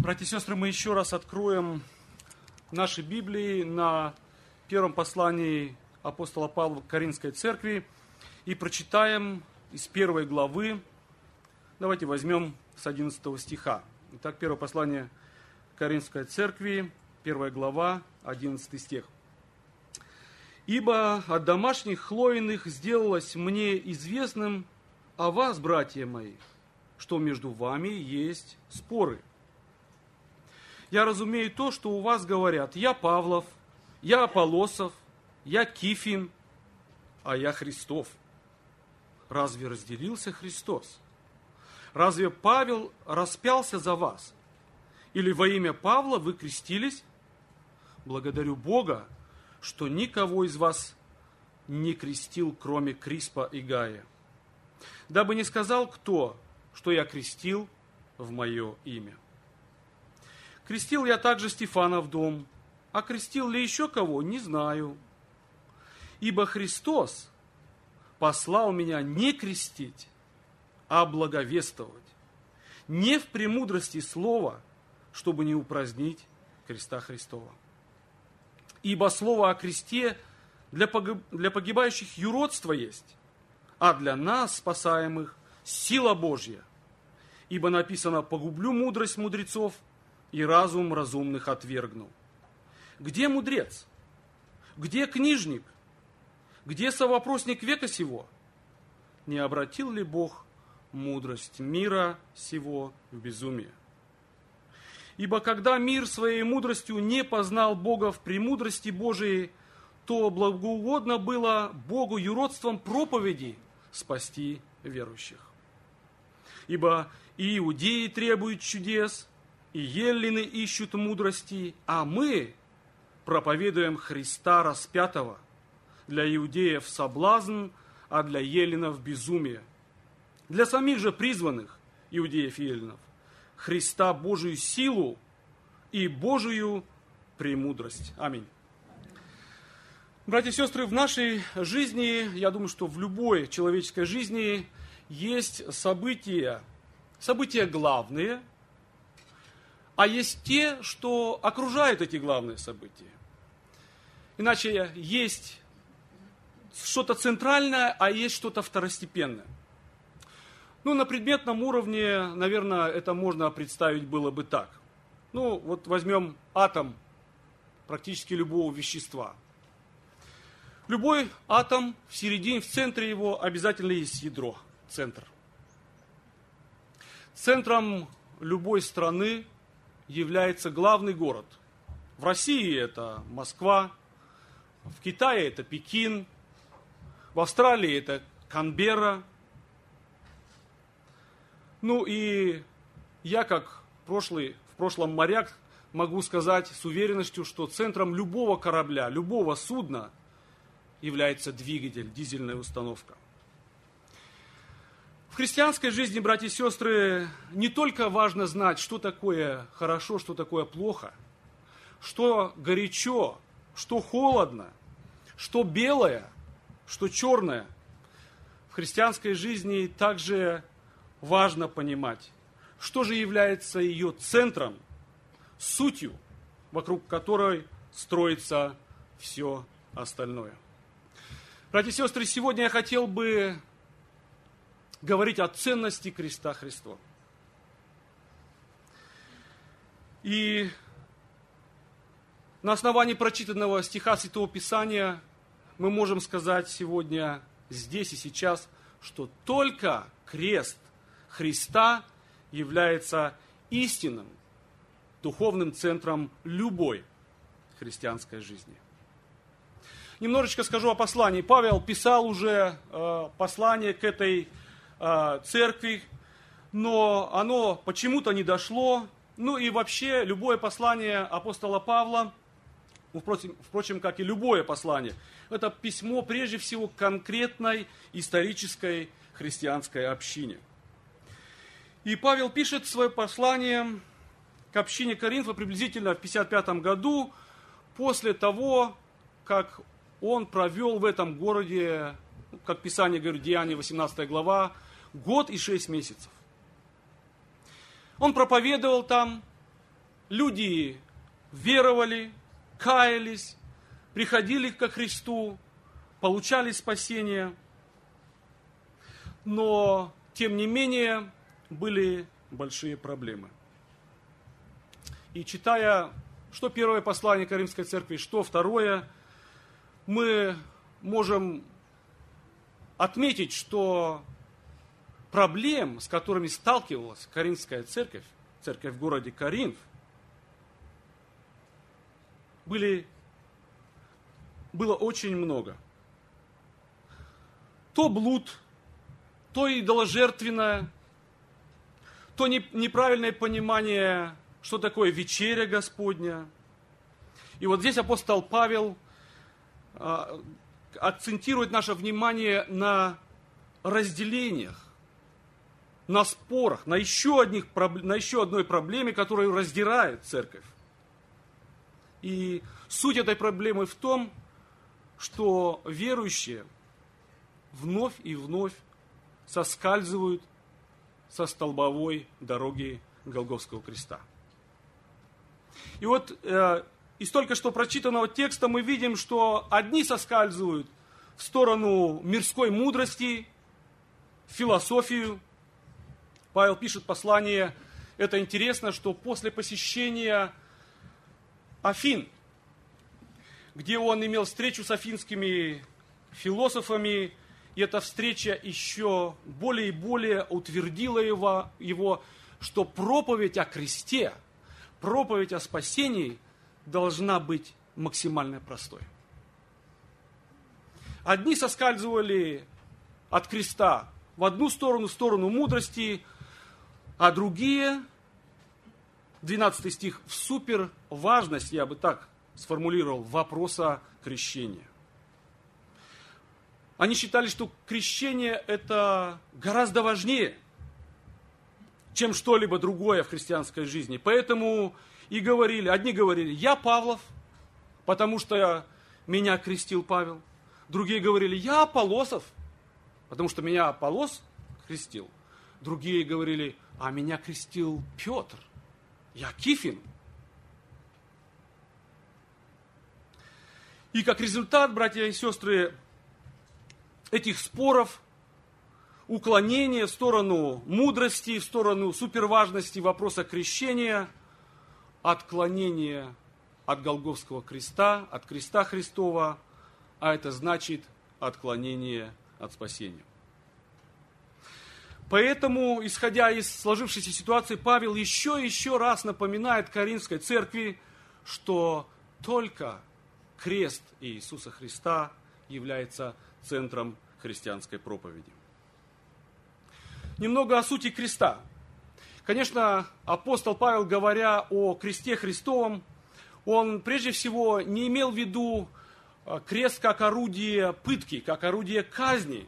Братья и сестры, мы еще раз откроем наши Библии на первом послании апостола Павла к Коринфской церкви и прочитаем из первой главы. Давайте возьмем с 11 стиха. Итак, первое послание к Коринфской церкви, 1 глава, 11 стих. «Ибо от домашних хлоиных сделалось мне известным о вас, братья мои, что между вами есть споры. Я разумею то, что у вас говорят: я Павлов, я Аполлосов, я Кифин, а я Христов. Разве разделился Христос? Разве Павел распялся за вас? Или во имя Павла вы крестились? Благодарю Бога, что никого из вас не крестил, кроме Криспа и Гая. Дабы не сказал кто, что я крестил в мое имя. Крестил я также Стефана в дом, а крестил ли еще кого, не знаю. Ибо Христос послал меня не крестить, а благовествовать, не в премудрости слова, чтобы не упразднить креста Христова. Ибо слово о кресте для погибающих юродство есть, а для нас, спасаемых, сила Божья. Ибо написано: погублю мудрость мудрецов и разум разумных отвергну. Где мудрец? Где книжник? Где совопросник века сего? Не обратил ли Бог мудрость мира сего в безумие? Ибо когда мир своей мудростью не познал Бога в премудрости Божией, то благоугодно было Богу юродством проповеди спасти верующих. Ибо и иудеи требуют чудес, и еллины ищут мудрости, а мы проповедуем Христа распятого, для иудеев соблазн, а для еллинов безумие. Для самих же призванных, иудеев и еллинов, Христа Божию силу и Божию премудрость. Аминь. Братья и сестры, в нашей жизни, я думаю, что в любой человеческой жизни есть события главные, а есть те, что окружают эти главные события. Иначе есть что-то центральное, а есть что-то второстепенное. На предметном уровне, наверное, это можно представить было бы так. Вот возьмем атом практически любого вещества. Любой атом в середине, в центре его обязательно есть ядро, центр. Центром любой страны является главный город. В России это Москва, в Китае это Пекин, в Австралии это Канберра. И я, как в прошлом моряк, могу сказать с уверенностью, что центром любого корабля, любого судна является двигатель, дизельная установка. В христианской жизни, братья и сестры, не только важно знать, что такое хорошо, что такое плохо, что горячо, что холодно, что белое, что черное. В христианской жизни также важно понимать, что же является ее центром, сутью, вокруг которой строится все остальное. Братья и сестры, сегодня я хотел бы говорить о ценности креста Христова. И на основании прочитанного стиха Святого Писания мы можем сказать сегодня, здесь и сейчас, что только крест Христа является истинным духовным центром любой христианской жизни. Немножечко скажу о послании. Павел писал уже послание к этой церкви, но оно почему-то не дошло. И вообще любое послание апостола Павла, впрочем, как и любое послание, это письмо прежде всего к конкретной исторической христианской общине. И Павел пишет свое послание к общине Коринфа приблизительно в 55 году, после того, как он провел в этом городе, как Писание говорит, Деяния 18 глава, год и 6 месяцев. Он проповедовал там, люди веровали, каялись, приходили ко Христу, получали спасение, но, тем не менее, были большие проблемы. И читая, что первое послание Коринфской церкви, что второе, мы можем отметить, что проблем, с которыми сталкивалась Коринфская церковь, церковь в городе Коринф, было очень много. То блуд, то идоложертвенное, то неправильное понимание, что такое вечеря Господня. И вот здесь апостол Павел акцентирует наше внимание на разделениях, на спорах, на еще одной проблеме, которая раздирает церковь. И суть этой проблемы в том, что верующие вновь и вновь соскальзывают со столбовой дороги Голгофского креста. И вот из только что прочитанного текста мы видим, что одни соскальзывают в сторону мирской мудрости, в философию. Павел пишет послание, это интересно, что после посещения Афин, где он имел встречу с афинскими философами, и эта встреча еще более и более утвердила его, что проповедь о кресте, проповедь о спасении должна быть максимально простой. Одни соскальзывали от креста в одну сторону, в сторону мудрости, а другие, 12 стих, в суперважность, я бы так сформулировал, вопроса крещения. Они считали, что крещение это гораздо важнее, чем что-либо другое в христианской жизни. Поэтому и говорили, одни говорили, я Павлов, потому что меня крестил Павел. Другие говорили, я Аполлосов, потому что меня Аполлос крестил. Другие говорили, а меня крестил Петр, я Кифин. И как результат, братья и сестры, этих споров, уклонения в сторону мудрости, в сторону суперважности вопроса крещения, отклонения от Голгофского креста, от креста Христова, а это значит отклонение от спасения. Поэтому, исходя из сложившейся ситуации, Павел еще раз напоминает Коринфской церкви, что только крест Иисуса Христа является центром христианской проповеди. Немного о сути креста. Конечно, апостол Павел, говоря о кресте Христовом, он прежде всего не имел в виду крест как орудие пытки, как орудие казни.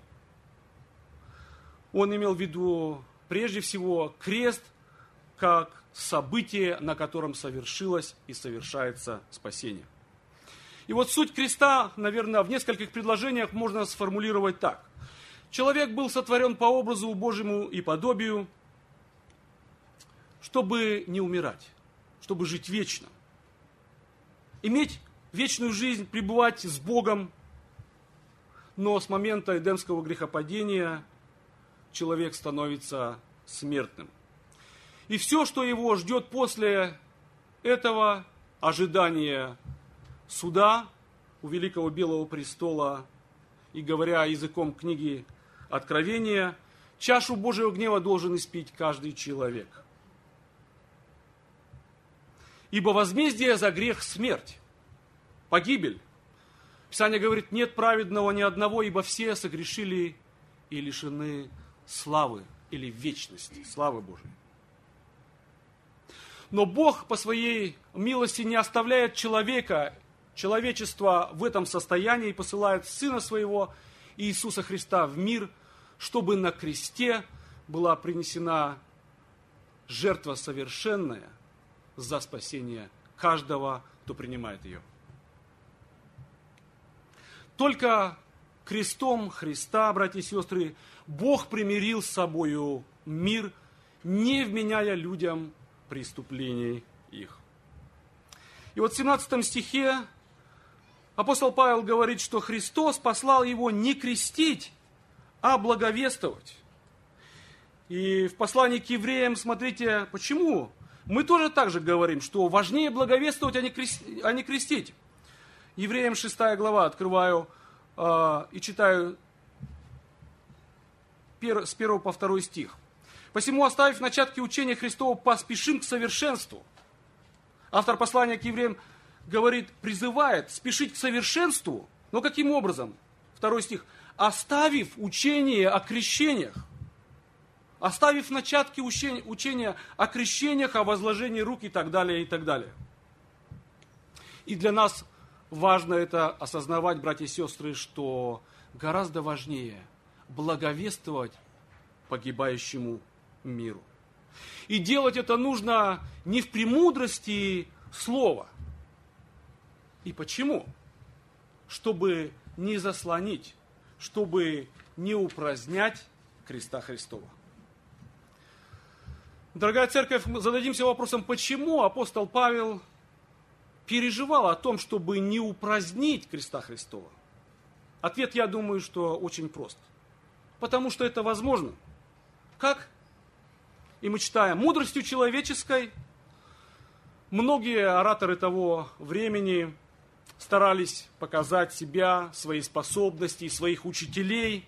Он имел в виду прежде всего крест как событие, на котором совершилось и совершается спасение. И вот суть креста, наверное, в нескольких предложениях можно сформулировать так. Человек был сотворен по образу Божьему и подобию, чтобы не умирать, чтобы жить вечно. Иметь вечную жизнь, пребывать с Богом. Но с момента эдемского грехопадения человек становится смертным. И все, что его ждет после этого, ожидание суда у великого белого престола, и говоря языком книги Откровения, чашу Божьего гнева должен испить каждый человек. Ибо возмездие за грех – смерть, погибель. Писание говорит, нет праведного ни одного, ибо все согрешили и лишены славы или вечности, славы Божией. Но Бог по своей милости не оставляет человечество в этом состоянии и посылает Сына Своего, Иисуса Христа, в мир, чтобы на кресте была принесена жертва совершенная за спасение каждого, кто принимает ее. Только крестом Христа, братья и сестры, Бог примирил с собою мир, не вменяя людям преступлений их. И вот в 17 стихе апостол Павел говорит, что Христос послал его не крестить, а благовествовать. И в послании к евреям, смотрите, почему? Мы тоже так же говорим, что важнее благовествовать, а не крестить. Евреям 6 глава открываю и читаю с 1 по 2 стих. «Посему, оставив начатки учения Христова, поспешим к совершенству». Автор послания к евреям говорит, призывает спешить к совершенству. Но каким образом? 2 стих. «Оставив учение о крещениях». Оставив начатки учения о крещениях, о возложении рук и так далее, и так далее. И для нас важно это осознавать, братья и сестры, что гораздо важнее благовествовать погибающему миру. И делать это нужно не в премудрости слова. И почему? Чтобы не заслонить, чтобы не упразднять креста Христова. Дорогая церковь, мы зададимся вопросом, почему апостол Павел переживал о том, чтобы не упразднить креста Христова? Ответ, я думаю, что очень прост. Потому что это возможно. Как? И мы читаем, мудростью человеческой многие ораторы того времени старались показать себя, свои способности, своих учителей.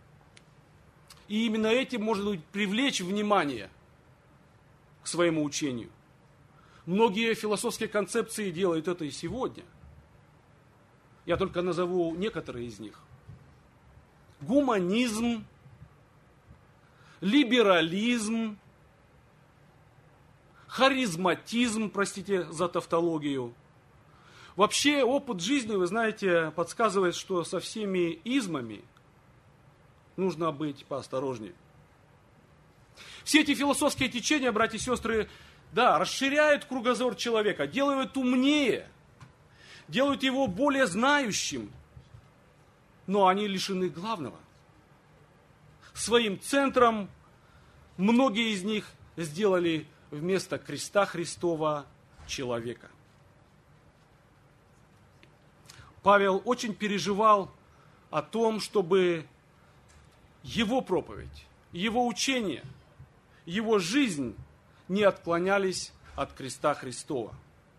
И именно этим, может быть, привлечь внимание к своему учению. Многие философские концепции делают это и сегодня. Я только назову некоторые из них. Гуманизм, либерализм, харизматизм, простите за тавтологию. Вообще опыт жизни, вы знаете, подсказывает, что со всеми измами нужно быть поосторожнее. Все эти философские течения, братья и сестры, да, расширяют кругозор человека, делают умнее, делают его более знающим, но они лишены главного. Своим центром многие из них сделали вместо креста Христова человека. Павел очень переживал о том, чтобы его проповедь, его учение, его жизнь не отклонялись от креста Христова.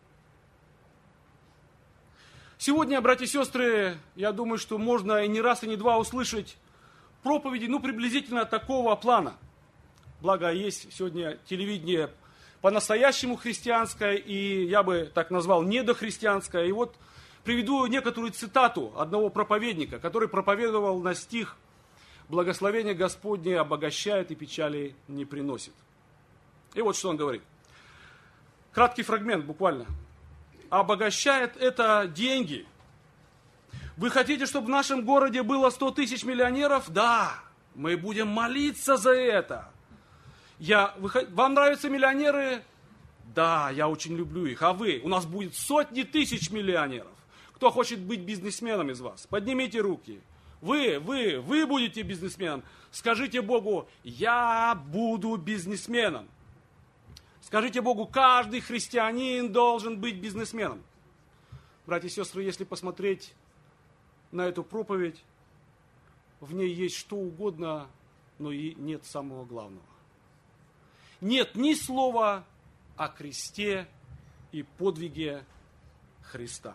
Сегодня, братья и сестры, я думаю, что можно и не раз, и не два услышать проповеди, приблизительно такого плана. Благо, есть сегодня телевидение по-настоящему христианское, и я бы так назвал недохристианское. И вот приведу некоторую цитату одного проповедника, который проповедовал на стих «Благословение Господне обогащает и печали не приносит». И вот что он говорит. Краткий фрагмент буквально. Обогащает это деньги. Вы хотите, чтобы в нашем городе было 100 тысяч миллионеров? Да, мы будем молиться за это. Вам нравятся миллионеры? Да, я очень люблю их. А вы? У нас будет сотни тысяч миллионеров. Кто хочет быть бизнесменом из вас? Поднимите руки. Вы будете бизнесменом. Скажите Богу, я буду бизнесменом. Скажите Богу, каждый христианин должен быть бизнесменом. Братья и сестры, если посмотреть на эту проповедь, в ней есть что угодно, но и нет самого главного. Нет ни слова о кресте и подвиге Христа.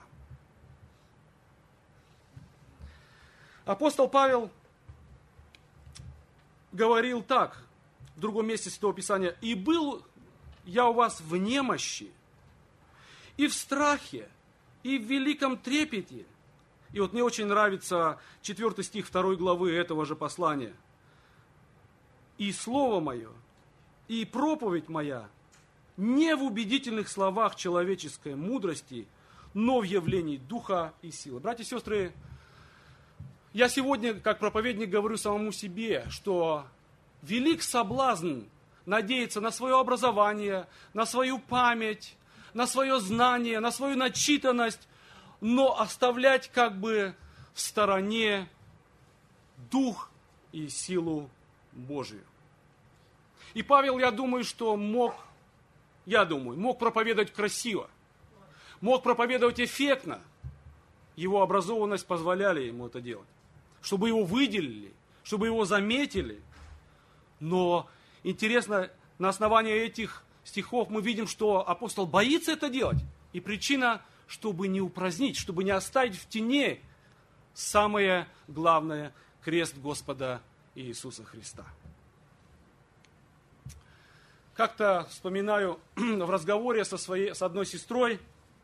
Апостол Павел говорил так, в другом месте Святого Писания, «И был я у вас в немощи, и в страхе, и в великом трепете». И вот мне очень нравится 4 стих 2 главы этого же послания. «И слово мое, и проповедь моя не в убедительных словах человеческой мудрости, но в явлении духа и силы». Братья и сестры, я сегодня, как проповедник, говорю самому себе, что велик соблазн надеяться на свое образование, на свою память, на свое знание, на свою начитанность, но оставлять как бы в стороне дух и силу Божию. И Павел, я думаю, мог проповедовать красиво, мог проповедовать эффектно. Его образованность позволяли ему это делать. Чтобы его выделили, чтобы его заметили. Но интересно, на основании этих стихов мы видим, что апостол боится это делать. И причина, чтобы не упразднить, чтобы не оставить в тени самое главное – крест Господа Иисуса Христа. Как-то вспоминаю в разговоре с одной сестрой,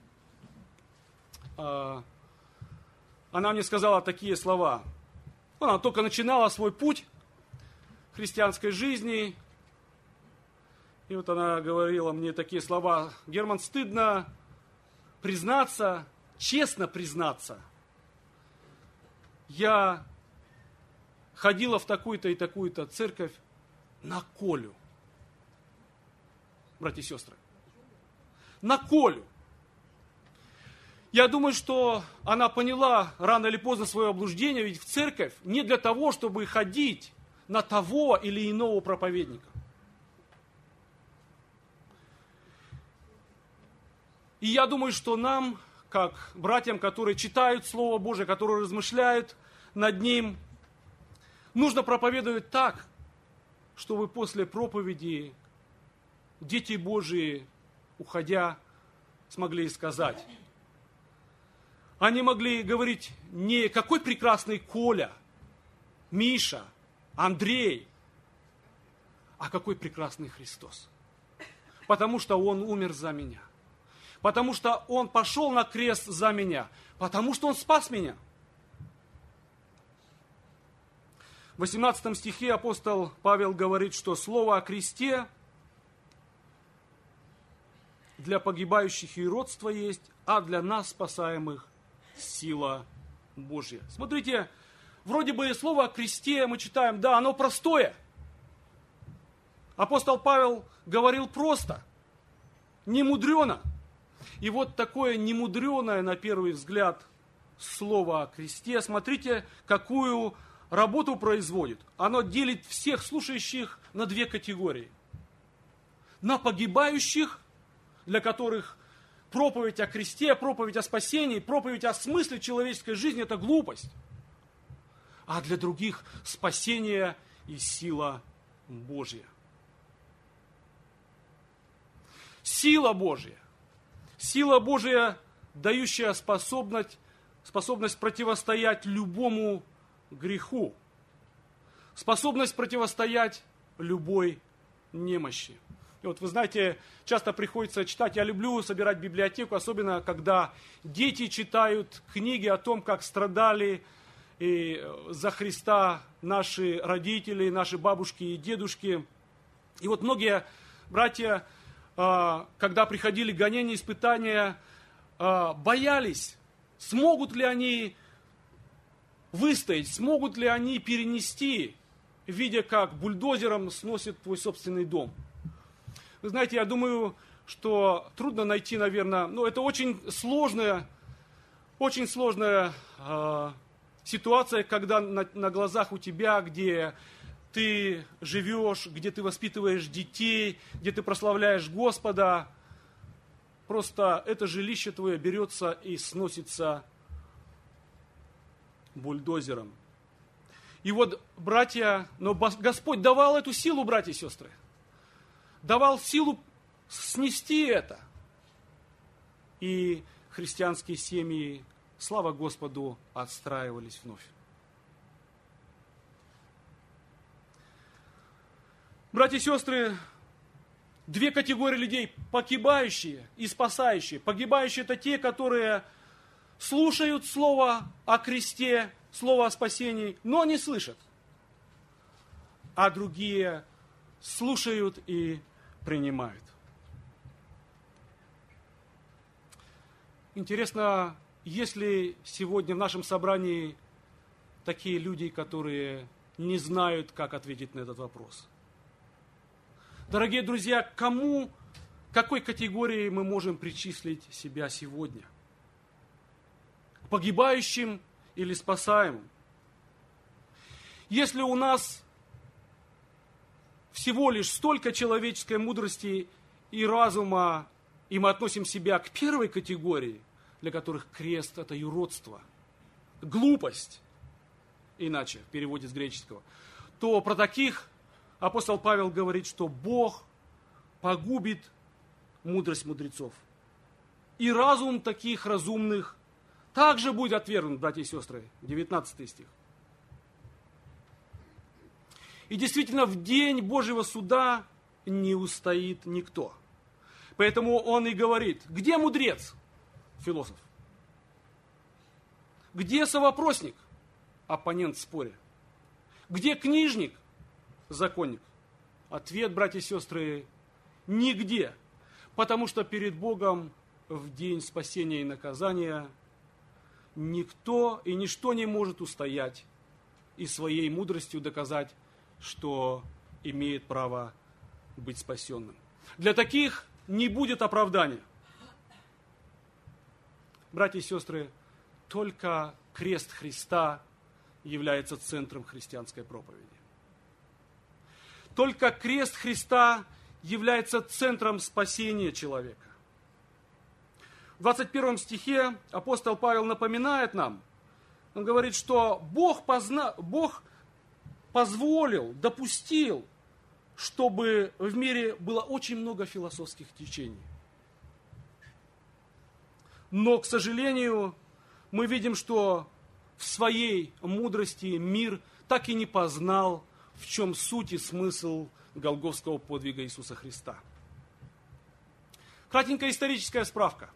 она мне сказала такие слова. Она только начинала свой путь христианской жизни. И вот она говорила мне такие слова: Герман, стыдно признаться, честно признаться. Я ходила в такую-то и такую-то церковь на Колю. Братья и сестры, на Колю. Я думаю, что она поняла рано или поздно свое облуждение, ведь в церковь не для того, чтобы ходить на того или иного проповедника. И я думаю, что нам, как братьям, которые читают Слово Божие, которые размышляют над ним, нужно проповедовать так, чтобы после проповеди дети Божии, уходя, смогли сказать. Они могли говорить не какой прекрасный Коля, Миша, Андрей, а какой прекрасный Христос. Потому что Он умер за меня. Потому что Он пошел на крест за меня. Потому что Он спас меня. В 18 стихе апостол Павел говорит, что слово о кресте для погибающих и родство есть, а для нас, спасаемых, сила Божья. Смотрите, вроде бы слово о кресте мы читаем, да, оно простое. Апостол Павел говорил просто, немудрено. И вот такое немудреное, на первый взгляд, слово о кресте, смотрите, какую работу производит. Оно делит всех слушающих на две категории. На погибающих, для которых проповедь о кресте, проповедь о спасении, проповедь о смысле человеческой жизни – это глупость. А для других – спасение и сила Божья. Сила Божья. Сила Божья, дающая способность противостоять любому греху. Способность противостоять любой немощи. И вот вы знаете, часто приходится читать, я люблю собирать библиотеку, особенно когда дети читают книги о том, как страдали за Христа наши родители, наши бабушки и дедушки. И вот многие братья, когда приходили гонения, испытания, боялись, смогут ли они выстоять, смогут ли они перенести, видя, как бульдозером сносит твой собственный дом. Вы знаете, я думаю, что трудно найти, наверное, это очень сложная ситуация, когда на глазах у тебя, где ты живешь, где ты воспитываешь детей, где ты прославляешь Господа, просто это жилище твое берется и сносится бульдозером. И вот, братья, но Господь давал эту силу, братья и сестры. Давал силу снести это. И христианские семьи, слава Господу, отстраивались вновь. Братья и сестры, две категории людей, погибающие и спасающие. Погибающие – это те, которые слушают слово о кресте, слово о спасении, но не слышат. А другие слушают и принимают. Интересно, есть ли сегодня в нашем собрании такие люди, которые не знают, как ответить на этот вопрос? Дорогие друзья, к какой категории мы можем причислить себя сегодня? К погибающим или спасаемым? Если у нас всего лишь столько человеческой мудрости и разума, и мы относим себя к первой категории, для которых крест – это юродство, глупость, иначе в переводе с греческого, то про таких апостол Павел говорит, что Бог погубит мудрость мудрецов. И разум таких разумных также будет отвергнут, братья и сестры. 19 стих. И действительно, в день Божьего суда не устоит никто. Поэтому он и говорит, где мудрец, философ? Где совопросник, оппонент в споре? Где книжник, законник? Ответ, братья и сестры, нигде. Потому что перед Богом в день спасения и наказания никто и ничто не может устоять и своей мудростью доказать, что имеет право быть спасенным. Для таких не будет оправдания. Братья и сестры, только крест Христа является центром христианской проповеди. Только крест Христа является центром спасения человека. В 21 стихе апостол Павел напоминает нам, он говорит, что Бог позволил, допустил, чтобы в мире было очень много философских течений. Но, к сожалению, мы видим, что в своей мудрости мир так и не познал, в чем суть и смысл голгофского подвига Иисуса Христа. Кратенькая историческая справка.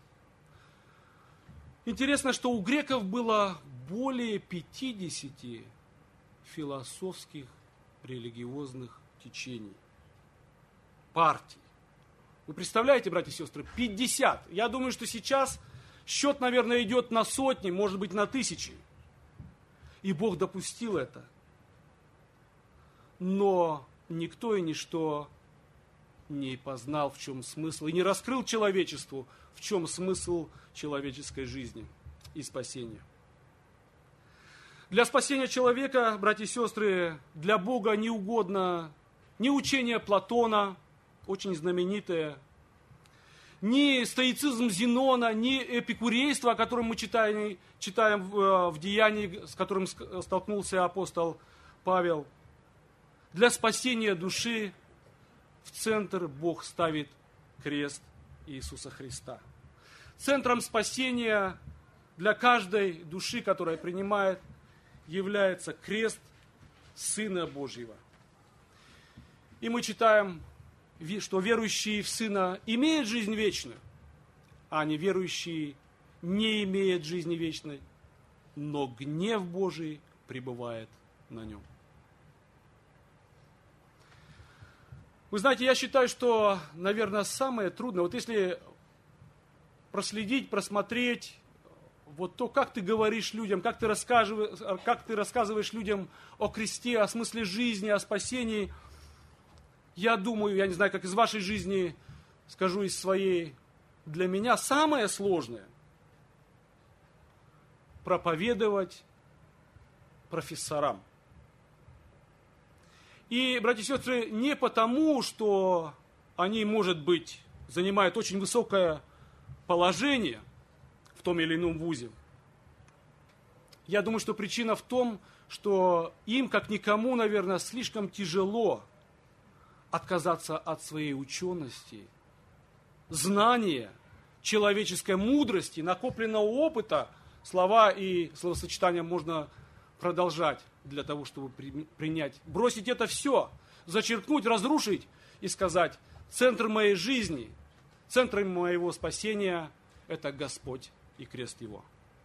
Интересно, что у греков было более 50 философских религиозных течений, партий. Вы представляете, братья и сестры, 50. Я думаю, что сейчас счет, наверное, идет на сотни, может быть, на тысячи. И Бог допустил это. Но никто и ничто не познал, в чем смысл, и не раскрыл человечеству, в чем смысл человеческой жизни и спасения. Для спасения человека, братья и сестры, для Бога не угодно ни учение Платона, очень знаменитое, ни стоицизм Зенона, ни эпикурейство, о котором мы читаем в Деянии, с которым столкнулся апостол Павел. Для спасения души в центр Бог ставит крест Иисуса Христа. Центром спасения для каждой души, которая принимает, является крест Сына Божьего. И мы читаем, что верующие в Сына имеют жизнь вечную, а неверующие не имеют жизни вечной, но гнев Божий пребывает на нем. Вы знаете, я считаю, что, наверное, самое трудное, вот если проследить, просмотреть, вот то, как ты говоришь людям, как ты рассказываешь людям о кресте, о смысле жизни, о спасении, я думаю, я не знаю, как из вашей жизни, скажу из своей, для меня самое сложное – проповедовать профессорам. И, братья и сестры, не потому, что они, может быть, занимают очень высокое положение в том или ином вузе. Я думаю, что причина в том, что им, как никому, наверное, слишком тяжело отказаться от своей учености, знания, человеческой мудрости, накопленного опыта. Слова и словосочетания можно продолжать для того, чтобы принять, бросить это все, зачеркнуть, разрушить и сказать: центр моей жизни, центр моего спасения – это Господь и крест Его.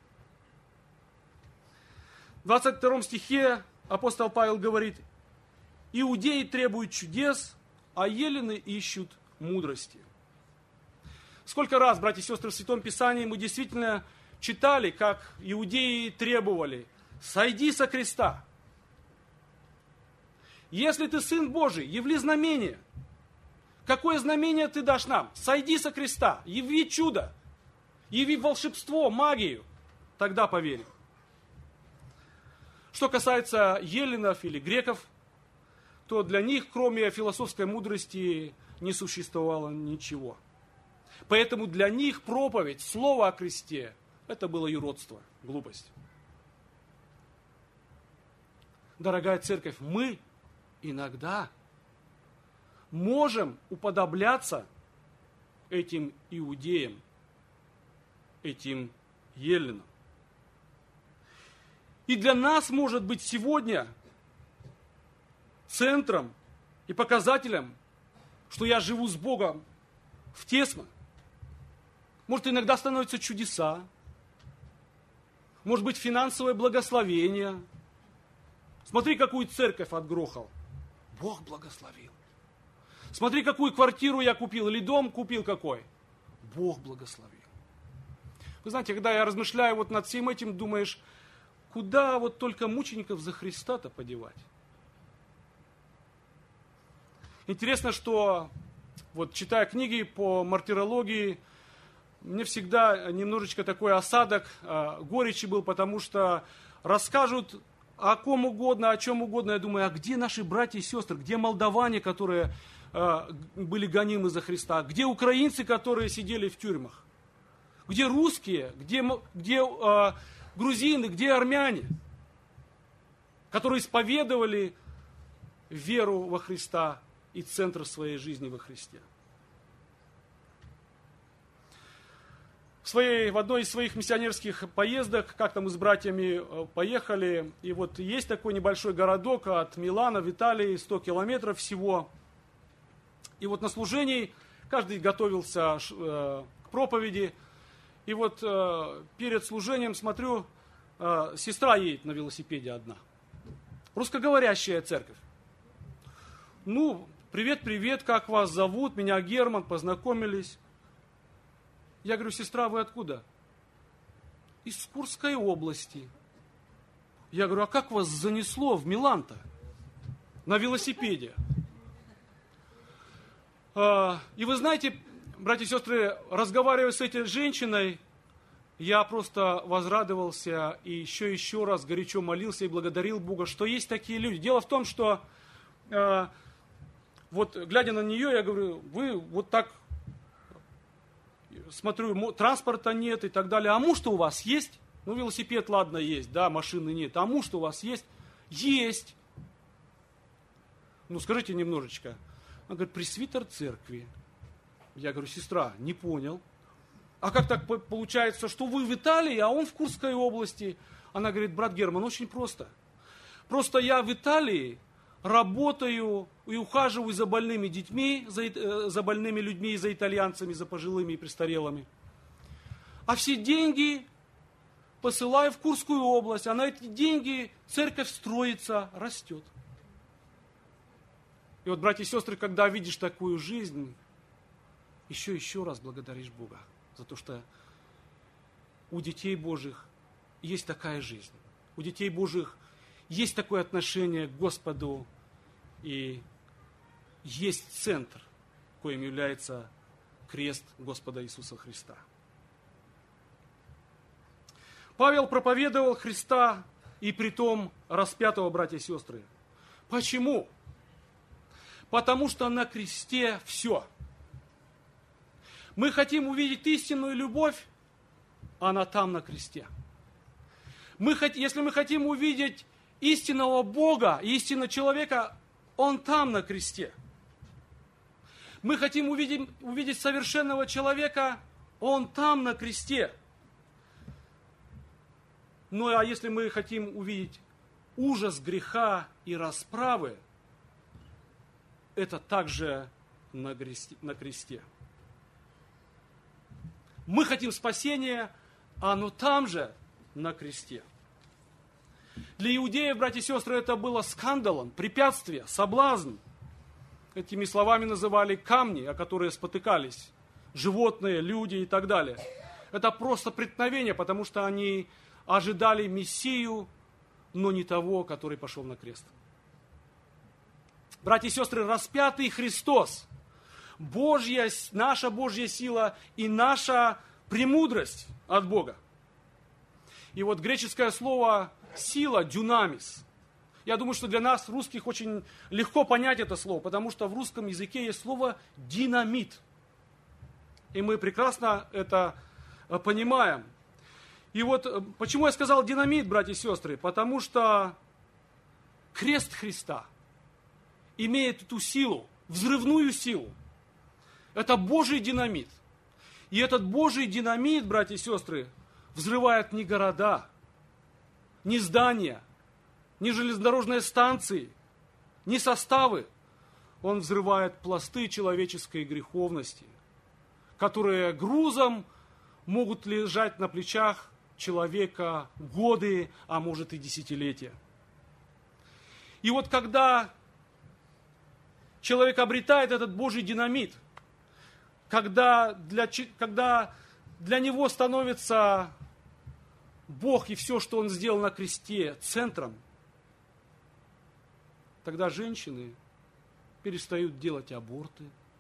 В 22 стихе апостол Павел говорит: иудеи требуют чудес, а елены ищут мудрости. Сколько раз, братья и сестры, в Святом Писании мы действительно читали, как иудеи требовали: сойди со креста. Если ты Сын Божий, явли знамение. Какое знамение ты дашь нам? Сойди со креста, яви чудо, яви волшебство, магию. Тогда поверим. Что касается еллинов или греков, то для них, кроме философской мудрости, не существовало ничего. Поэтому для них проповедь, слово о кресте, это было юродство, глупость. Дорогая церковь, мы иногда можем уподобляться этим иудеям, этим еллинам. И для нас может быть сегодня центром и показателем, что я живу с Богом в тесно. Может, иногда становятся чудеса, может быть, финансовое благословение. Смотри, какую церковь отгрохал. Бог благословил. Смотри, какую квартиру я купил, или дом купил какой. Бог благословил. Вы знаете, когда я размышляю вот над всем этим, думаешь, куда вот только мучеников за Христа-то подевать? Интересно, что вот читая книги по мартирологии, мне всегда немножечко такой осадок, горечи был, потому что расскажут о ком угодно, о чем угодно. Я думаю, а где наши братья и сестры, где молдаване, которые были гонимы за Христа, где украинцы, которые сидели в тюрьмах, где русские, где грузины, где армяне, которые исповедовали веру во Христа и центр своей жизни во Христе. В одной из своих миссионерских поездок, как-то мы с братьями поехали, и вот есть такой небольшой городок от Милана в Италии, 100 километров всего. И вот на служении каждый готовился к проповеди, и вот перед служением смотрю, сестра едет на велосипеде одна, русскоговорящая церковь. Ну, привет, как вас зовут? Меня Герман, познакомились. Я говорю, сестра, вы откуда? Из Курской области. Я говорю, а как вас занесло в Милан-то? На велосипеде. И вы знаете, братья и сестры, разговаривая с этой женщиной, я просто возрадовался и еще раз горячо молился и благодарил Бога, что есть такие люди. Дело в том, что вот глядя на нее, я говорю, вы вот так, смотрю, транспорта нет и так далее. А муж-то у вас есть? Ну, велосипед, ладно, есть, да, машины нет. А муж-то у вас есть? Есть. Ну, скажите немножечко. Она говорит, пресвитер церкви. Я говорю, сестра, не понял. А как так получается, что вы в Италии, а он в Курской области? Она говорит, брат Герман, очень просто. Просто я в Италии работаю и ухаживаю за больными детьми, за больными людьми, за итальянцами, за пожилыми и престарелыми. А все деньги посылаю в Курскую область, а на эти деньги церковь строится, растет. И вот, братья и сестры, когда видишь такую жизнь, еще раз благодаришь Бога за то, что у детей Божьих есть такая жизнь. У детей Божьих есть такое отношение к Господу, и есть центр, коим является крест Господа Иисуса Христа. Павел проповедовал Христа, и притом распятого, братья и сестры. Почему? Потому что на кресте все. Мы хотим увидеть истинную любовь, она там на кресте. Если мы хотим увидеть истинного Бога, истинного человека, он там на кресте. Мы хотим увидеть совершенного человека, он там на кресте. Ну а если мы хотим увидеть ужас греха и расправы, это также на кресте. Мы хотим спасения, а оно там же на кресте. Для иудеев, братья и сестры, это было скандалом, препятствие, соблазн. Этими словами называли камни, о которые спотыкались, животные, люди и так далее. Это просто преткновение, потому что они ожидали Мессию, но не того, который пошел на крест. Братья и сестры, распятый Христос, наша Божья сила и наша премудрость от Бога. И вот греческое слово «сила», «дюнамис». Я думаю, что для нас, русских, очень легко понять это слово, потому что в русском языке есть слово «динамит». И мы прекрасно это понимаем. И вот почему я сказал динамит, братья и сестры? Потому что крест Христа имеет эту силу, взрывную силу. Это Божий динамит. И этот Божий динамит, братья и сестры, взрывает не города, не здания, не железнодорожные станции, не составы. Он взрывает пласты человеческой греховности, которые грузом могут лежать на плечах человека годы, а может и десятилетия. И вот когда человек обретает этот Божий динамит, когда для него становится Бог и все, что Он сделал на кресте, центром, тогда женщины перестают делать аборты.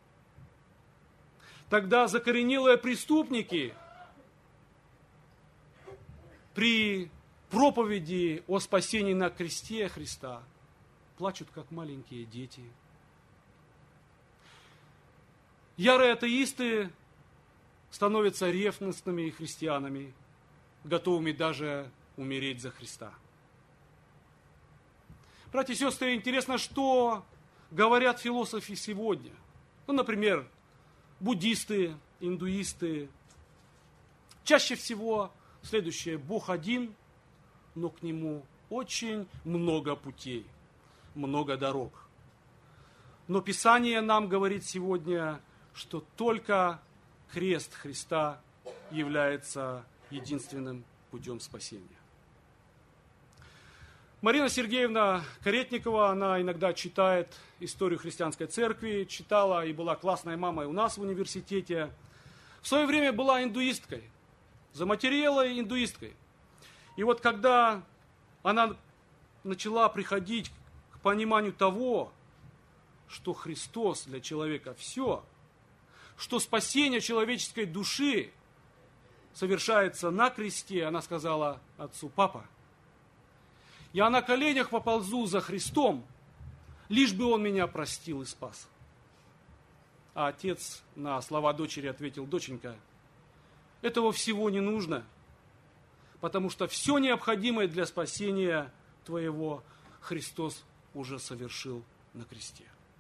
Тогда закоренелые преступники при проповеди о спасении на кресте Христа плачут, как маленькие дети. Ярые атеисты становятся ревностными христианами, готовыми даже умереть за Христа. Братья и сестры, интересно, что говорят философы сегодня. Ну, например, буддисты, индуисты. Чаще всего следующее: Бог один, но к Нему очень много путей, много дорог. Но Писание нам говорит сегодня, что только крест Христа является единственным путем спасения. Марина Сергеевна Каретникова, она иногда читает историю христианской церкви, читала и была классной мамой у нас в университете. В свое время была индуисткой, заматерела индуисткой. И вот когда она начала приходить к пониманию того, что Христос для человека все, что спасение человеческой души совершается на кресте, она сказала отцу: папа, я на коленях поползу за Христом, лишь бы Он меня простил и спас. А отец на слова дочери ответил: доченька, этого всего не нужно, потому что все необходимое для спасения твоего Христос уже совершил на кресте.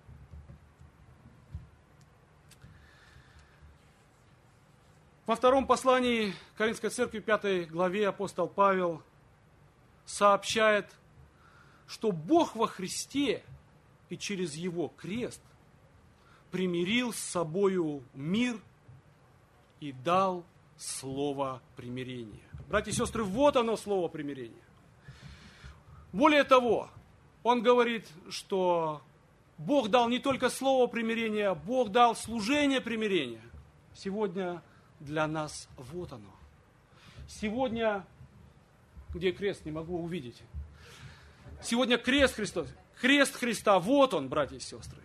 Во втором послании к Коринфской церкви, 5 главе, апостол Павел сообщает, что Бог во Христе и через Его крест примирил с собою мир и дал слово примирения. Братья и сестры, вот оно, слово примирения. Более того, он говорит, что Бог дал не только слово примирения, Бог дал служение примирения. Сегодня для нас вот оно. Сегодня, где крест, не могу увидеть. Сегодня крест Христос, крест Христа, вот он, братья и сестры.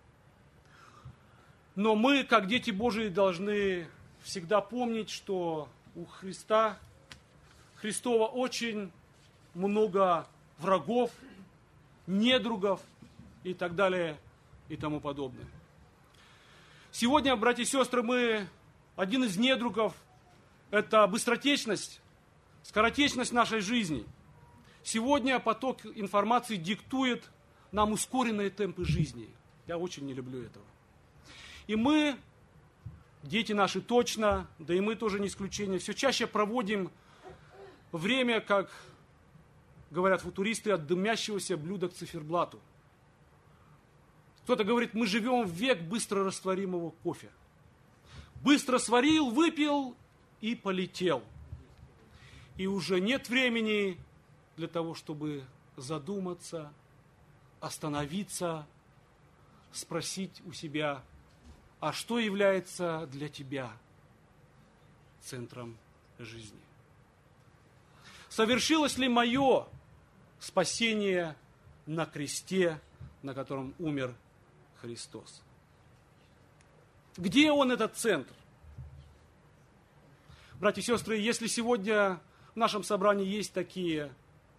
Но мы, как дети Божии, должны всегда помнить, что у Христа, Христова, очень много врагов, недругов и так далее и тому подобное. Сегодня, братья и сестры, один из недругов – это быстротечность, скоротечность нашей жизни. Сегодня поток информации диктует нам ускоренные темпы жизни. Я очень не люблю этого. И мы, дети наши точно, да и мы тоже не исключение, все чаще проводим время, как говорят футуристы, от дымящегося блюда к циферблату. Кто-то говорит, мы живем в век быстро растворимого кофе. Быстро сварил, выпил и полетел. И уже нет времени для того, чтобы задуматься, остановиться, спросить у себя, а что является для тебя центром жизни? Совершилось ли мое спасение на кресте, на котором умер Христос? Где он, этот центр? Братья и сестры, если сегодня в нашем собрании есть такие,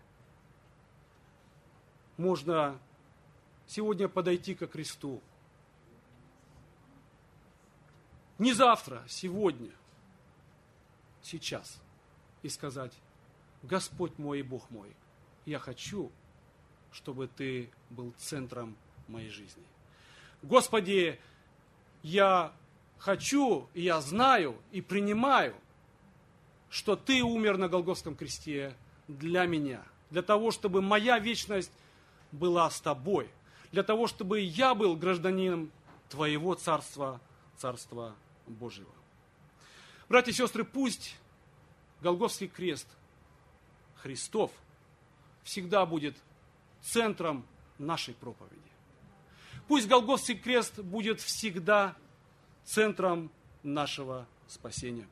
можно сегодня подойти ко кресту. Не завтра, сегодня, сейчас. И сказать: Господь мой и Бог мой, я хочу, чтобы Ты был центром моей жизни. Господи, я хочу, и я знаю, и принимаю, что Ты умер на Голгофском кресте для меня, для того, чтобы моя вечность была с Тобой, для того, чтобы я был гражданином Твоего Царства, Царства Божьего. Братья и сестры, пусть Голгофский крест Христов всегда будет центром нашей проповеди. Пусть Голгофский крест будет всегда центром нашего спасения.